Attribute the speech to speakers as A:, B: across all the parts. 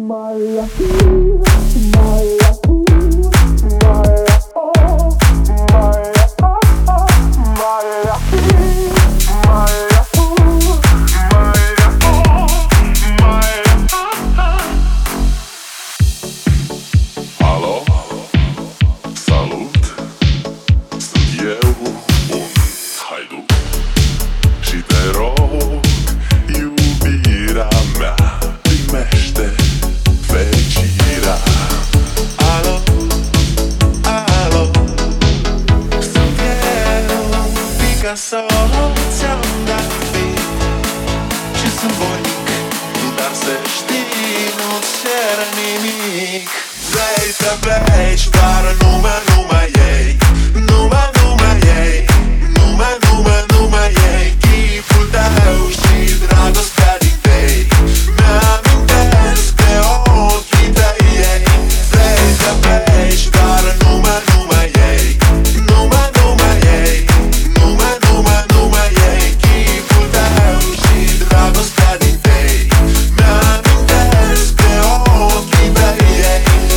A: Picasso, ți-am dat beat și sunt voinic, dar să știi, nu-ți cer nimic. Vrei să pleci, dar numai ei, numai ei, numai ei, chipul tău și dragostea din tei mi-amintesc de ochii tăi ei. Vrei să pleci, dar numai ei, numai ei, numai ei, chipul tău și dragostea din tei mi-amintesc de ochii tăi ei.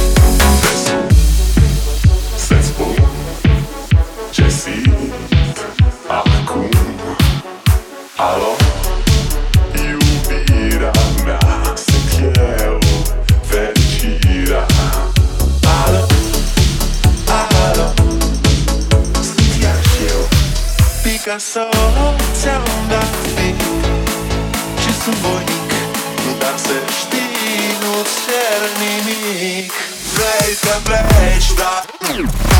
B: Să-ți spun ce simt acum. Alo, iubirea mea, sunt eu, fericirea.
A: Alo, sunt iar și eu, Picasso, ți-am dat beat și sunt voinic, dar să știi, nu-ți cer nimic. Vrei să pleci, dar